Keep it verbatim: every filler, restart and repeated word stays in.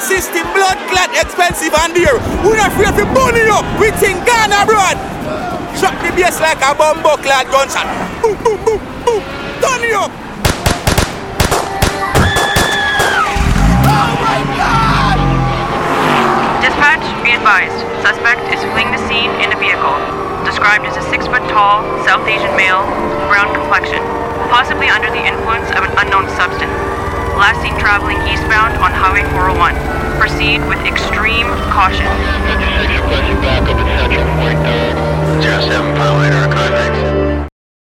system, blood clot, expensive and dear. We're not afraid to burn you. We think Ghana, broad. Shot the bass like a bumbo clad gunshot. Boom, boom, boom, boom. Turn you up. Oh my God! Dispatch, be advised. Suspect is fleeing the scene in a vehicle. Described as a six-foot-tall, South Asian male, brown complexion, possibly under the influence of an unknown substance. Last seen traveling eastbound on Highway four oh one. Proceed with extreme caution. Back up at Central Point, zero seven, pilot, our contact.